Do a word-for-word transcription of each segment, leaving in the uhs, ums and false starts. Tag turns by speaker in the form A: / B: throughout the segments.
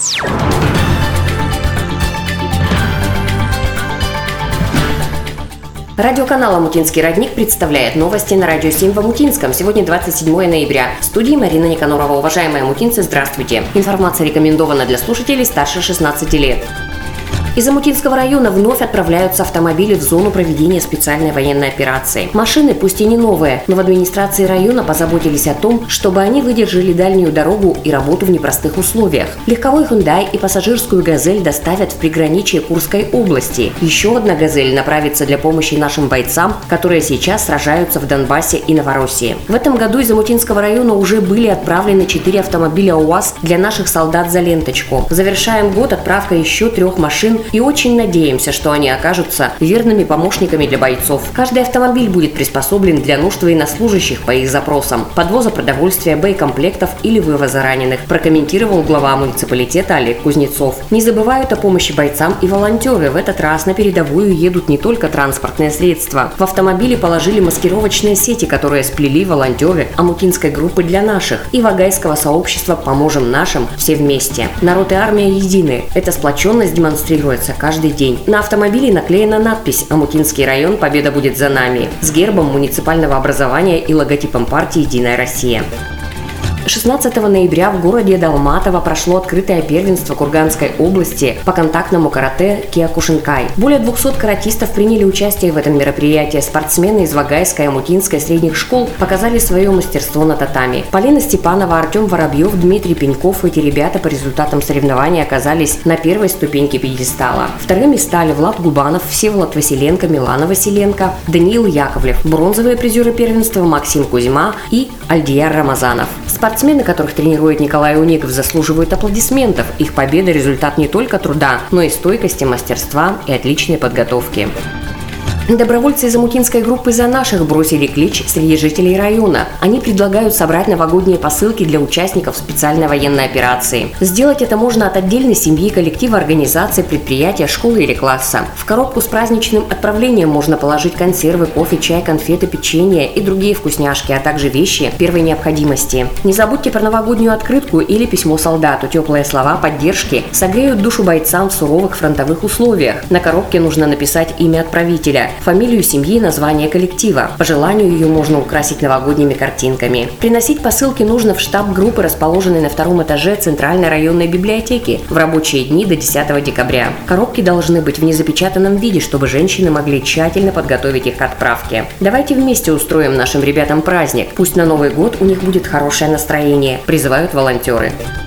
A: Радиоканал «Омутинский родник» представляет новости на радио семь в Омутинском. Сегодня двадцать седьмое ноября. В студии Марина Никанорова. Уважаемые омутинцы, здравствуйте. Информация рекомендована для слушателей старше шестнадцати лет. Из Омутинского района вновь отправляются автомобили в зону проведения специальной военной операции. Машины, пусть и не новые, но в администрации района позаботились о том, чтобы они выдержали дальнюю дорогу и работу в непростых условиях. Легковой «Хундай» и пассажирскую «Газель» доставят в приграничье Курской области. Еще одна «Газель» направится для помощи нашим бойцам, которые сейчас сражаются в Донбассе и Новороссии. В этом году из Омутинского района уже были отправлены четыре автомобиля УАЗ для наших солдат за ленточку. Завершаем год отправкой еще трех машин и очень надеемся, что они окажутся верными помощниками для бойцов. Каждый автомобиль будет приспособлен для нужд военнослужащих по их запросам: подвоза продовольствия, боекомплектов или вывоза раненых, прокомментировал глава муниципалитета Олег Кузнецов. Не забывают о помощи бойцам и волонтеры. В этот раз на передовую едут не только транспортные средства. В автомобили положили маскировочные сети, которые сплели волонтеры омутинской группы «Для наших» и вагайского сообщества «Поможем нашим» все вместе. Народ и армия едины. Эта сплоченность демонстрирует каждый день. На автомобиле наклеена надпись «Омутинский район. Победа будет за нами» с гербом муниципального образования и логотипом партии «Единая Россия». шестнадцатого ноября в городе Далматово прошло открытое первенство Курганской области по контактному карате Киокушинкай. Более двухсот каратистов приняли участие в этом мероприятии. Спортсмены из Вагайской и Омутинской средних школ показали свое мастерство на татами. Полина Степанова, Артем Воробьев, Дмитрий Пеньков. Эти ребята по результатам соревнований оказались на первой ступеньке пьедестала. Вторыми стали Влад Губанов, Всеволод Василенко, Милана Василенко, Даниил Яковлев. Бронзовые призеры первенства Максим Кузьма и Альдияр Рамазанов. Спортсмены, которых тренирует Николай Уников, заслуживают аплодисментов. Их победа – результат не только труда, но и стойкости, мастерства и отличной подготовки. Добровольцы из омутинской группы «За наших» бросили клич среди жителей района. Они предлагают собрать новогодние посылки для участников специальной военной операции. Сделать это можно от отдельной семьи, коллектива, организации, предприятия, школы или класса. В коробку с праздничным отправлением можно положить консервы, кофе, чай, конфеты, печенье и другие вкусняшки, а также вещи первой необходимости. Не забудьте про новогоднюю открытку или письмо солдату. Теплые слова поддержки согреют душу бойцам в суровых фронтовых условиях. На коробке нужно написать имя отправителя, фамилию семьи и название коллектива. По желанию ее можно украсить новогодними картинками. Приносить посылки нужно в штаб группы, расположенной на втором этаже Центральной районной библиотеки, в рабочие дни до десятого декабря. Коробки должны быть в незапечатанном виде, чтобы женщины могли тщательно подготовить их к отправке. Давайте вместе устроим нашим ребятам праздник. Пусть на Новый год у них будет хорошее настроение, призывают волонтеры.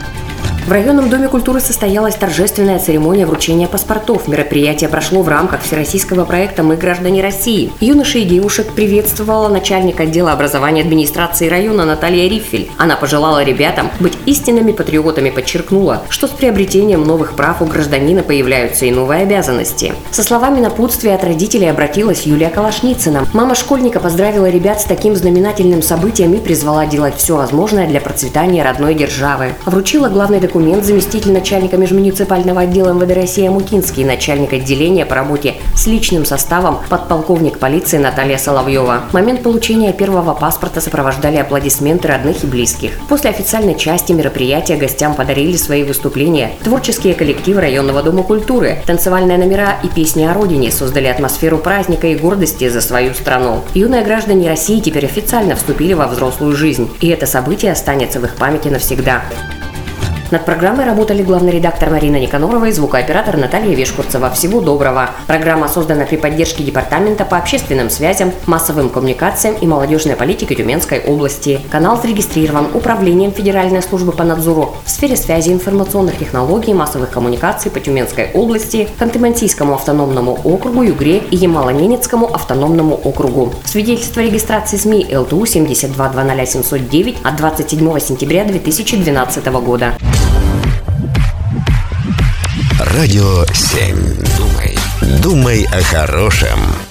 A: В районном доме культуры состоялась торжественная церемония вручения паспортов. Мероприятие прошло в рамках всероссийского проекта «Мы граждане России». Юношей и девушек приветствовала начальник отдела образования администрации района Наталья Риффель. Она пожелала ребятам быть истинными патриотами, подчеркнула, что с приобретением новых прав у гражданина появляются и новые обязанности. Со словами напутствия от родителей обратилась Юлия Калашницына. Мама школьника поздравила ребят с таким знаменательным событием и призвала делать все возможное для процветания родной державы. Вручила главный документ Документ заместитель начальника межмуниципального отдела эм вэ дэ России Омутинский и начальник отделения по работе с личным составом подполковник полиции Наталья Соловьева. Момент получения первого паспорта сопровождали аплодисменты родных и близких. После официальной части мероприятия гостям подарили свои выступления творческие коллективы районного дома культуры. Танцевальные номера и песни о родине создали атмосферу праздника и гордости за свою страну. Юные граждане России теперь официально вступили во взрослую жизнь, и это событие останется в их памяти навсегда. Над программой работали главный редактор Марина Никанорова и звукооператор Наталья Вешкурцева. Всего доброго! Программа создана при поддержке Департамента по общественным связям, массовым коммуникациям и молодежной политике Тюменской области. Канал зарегистрирован Управлением Федеральной службы по надзору в сфере связи, информационных технологий и массовых коммуникаций по Тюменской области, Ханты-Мансийскому автономному округу, Югре и Ямало-Ненецкому автономному округу. Свидетельство регистрации СМИ эл тэ у семь два два ноль семь ноль девять от двадцать седьмого сентября две тысячи двенадцатого года.
B: Радио семь. Думай, думай о хорошем.